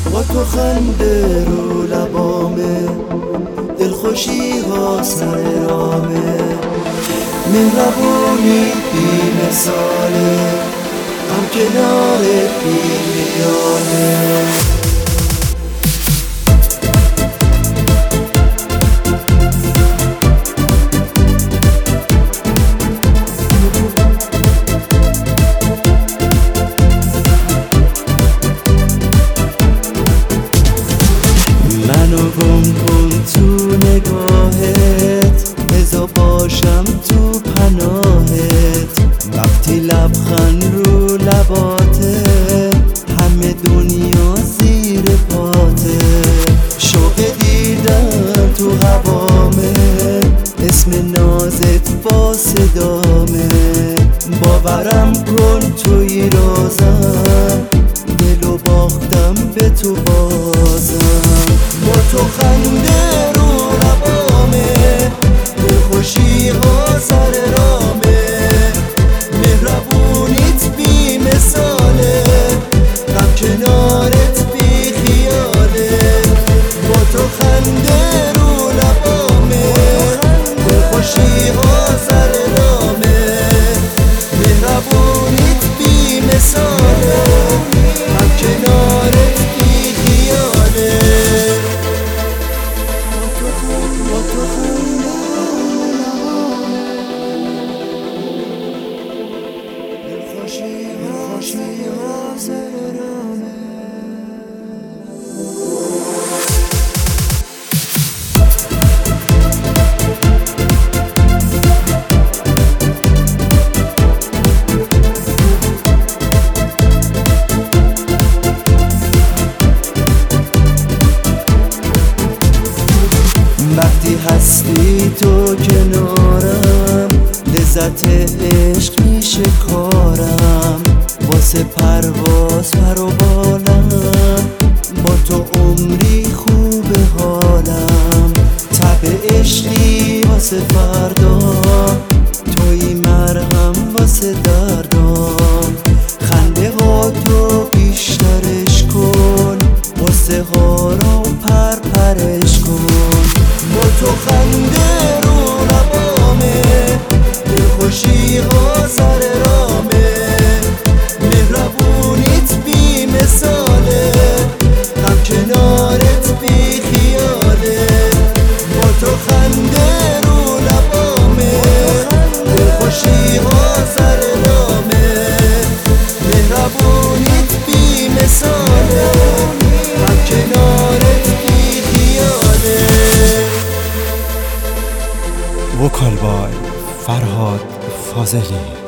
با تو خنده رو لبامه، دلخوشی ها سر رامه، مهربونی بی مثاله، هم کنار بی میانه. منو گم کن تو نگاهت، بذار باشم تو پناهت. وقتی لبخند رو لباته، همه دنیا زیر پاته. شوق دیدن تو هوامه، اسم نازت با صدامه. باورم کن توی رازم، دلو باختم به تو بازم. با تو خنده رو لبامه، دلخوشی ها سر رامه، مهربونیت بی مثاله، غم کنارت بی خیاله. با تو خنده رو لبامه، دلخوشی ها سر رامه، مهربونیت بی مثاله، غم کنارت بی خیاله. وقتی هستی تو کنارم، لذت عشق میشه کارم. واسه پرواز پر و بالم، با تو عمری خوب حالم. تب عشقی واسه فردا، توی مرهم واسه دردام. خنده ها تو بیشترش کن، واسه ها رو پرپرش کن. با تو خنده رو لبامه، دلخوشی ها سر رامه، مهربونیت بی مثاله، غم کنارت بی خیاله. با تو خنده رو لبامه، دلخوشی ها سر رامه، مهربونیت بی مثاله، غم کنارت بی خیاله. وکال بای فرهاد فاضلی.